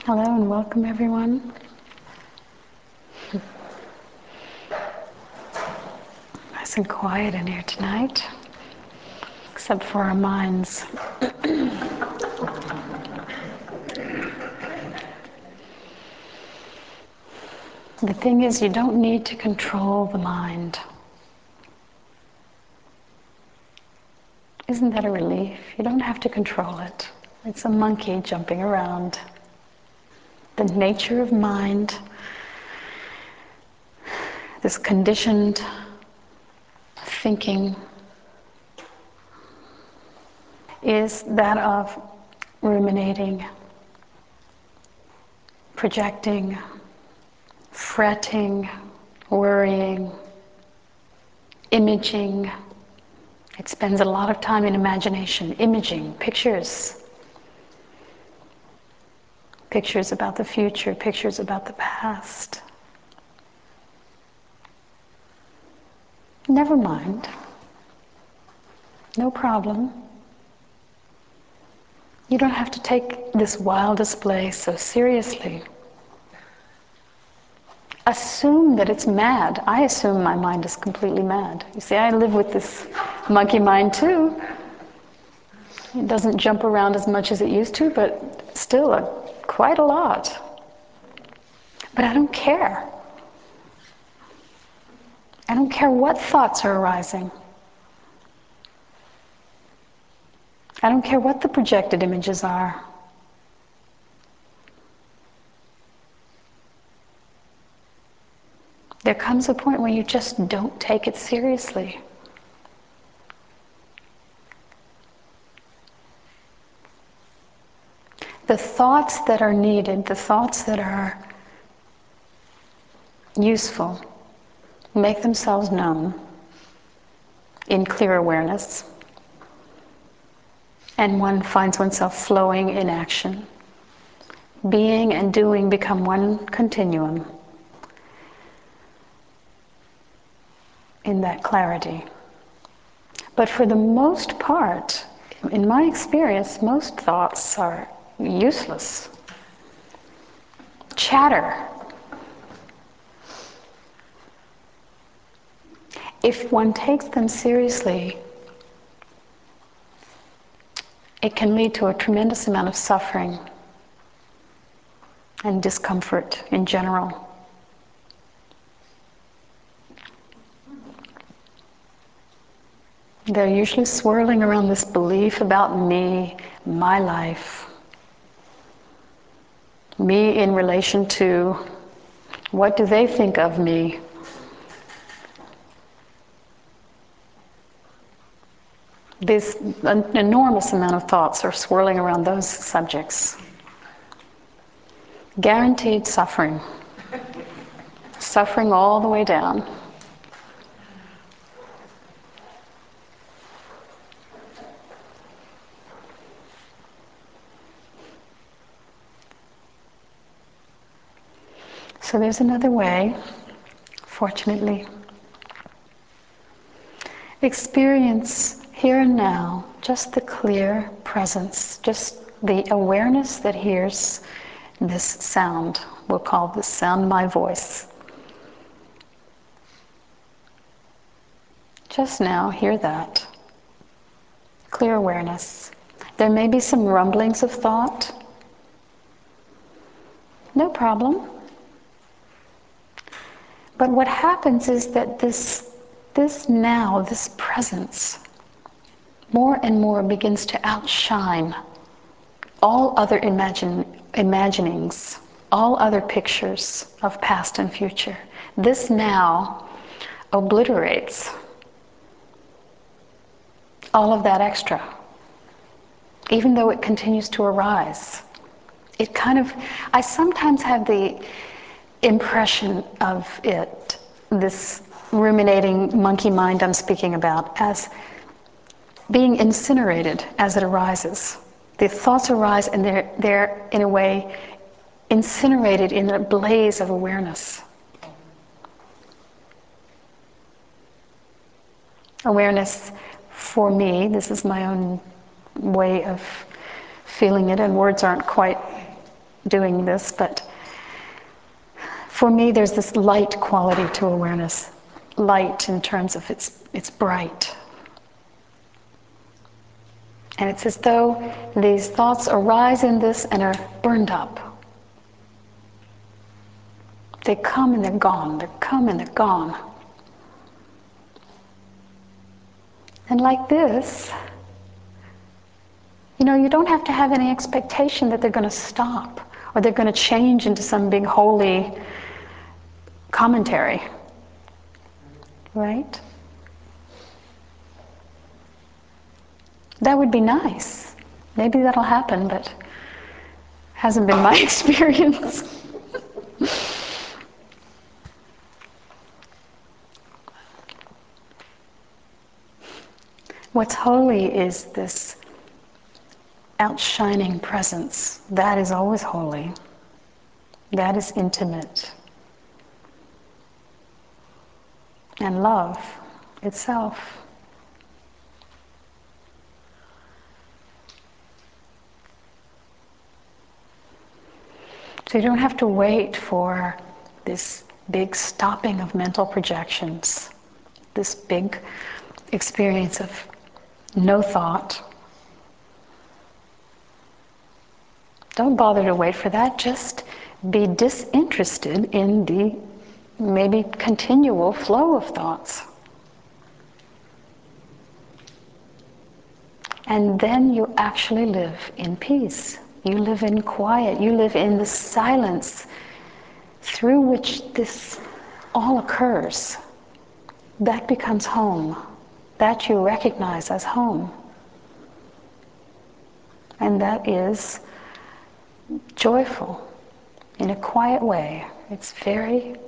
Hello and welcome everyone. Nice and quiet in here tonight, except for our minds. The thing is, you don't need to control the mind. Isn't that a relief? You don't have to control it. It's a monkey jumping around. The nature of mind, this conditioned thinking, is that of ruminating, projecting, fretting, worrying, imaging. It spends a lot of time in imagination, imaging, pictures. Pictures about the future, pictures about the past. Never mind. No problem. You don't have to take this wild display so seriously. Assume that it's mad. I assume my mind is completely mad. You see, I live with this monkey mind too. It doesn't jump around as much as it used to, but still quite a lot. But I don't care. I don't care what thoughts are arising. I don't care what the projected images are. There comes a point when you just don't take it seriously. The thoughts that are needed, the thoughts that are useful, make themselves known in clear awareness, and one finds oneself flowing in action. Being and doing become one continuum in that clarity. But for the most part, in my experience, most thoughts are useless. Chatter. If one takes them seriously, it can lead to a tremendous amount of suffering and discomfort in general. They're usually swirling around this belief about me, my life, me in relation to what do they think of me. This an enormous amount of thoughts are swirling around those subjects. Guaranteed suffering. Suffering all the way down. So there's another way, fortunately. Experience here and now just the clear presence, just the awareness that hears this sound. We'll call this sound my voice. Just now, hear that. Clear awareness. There may be some rumblings of thought. No problem. But what happens is that this presence, more and more begins to outshine all other imaginings, all other pictures of past and future. This now obliterates all of that extra, even though it continues to arise. It kind of, I sometimes have the impression of it, this ruminating monkey mind I'm speaking about, as being incinerated as it arises. The thoughts arise and they're in a way incinerated in a blaze of awareness. Awareness, for me, this is my own way of feeling it, and words aren't quite doing this, but for me there's this light quality to awareness. Light in terms of it's bright. And it's as though these thoughts arise in this and are burned up. They come and they're gone. They come and they're gone. And like this, you don't have to have any expectation that they're going to stop or they're going to change into some big holy commentary. Right? That would be nice. Maybe that'll happen, but hasn't been my experience. What's holy is this outshining presence. That is always holy. That is intimate. And love itself. So you don't have to wait for this big stopping of mental projections, this big experience of no thought. Don't bother to wait for that. Just be disinterested in the maybe continual flow of thoughts. And then you actually live in peace. You live in quiet. You live in the silence through which this all occurs. That becomes home. That you recognize as home. And that is joyful in a quiet way. It's very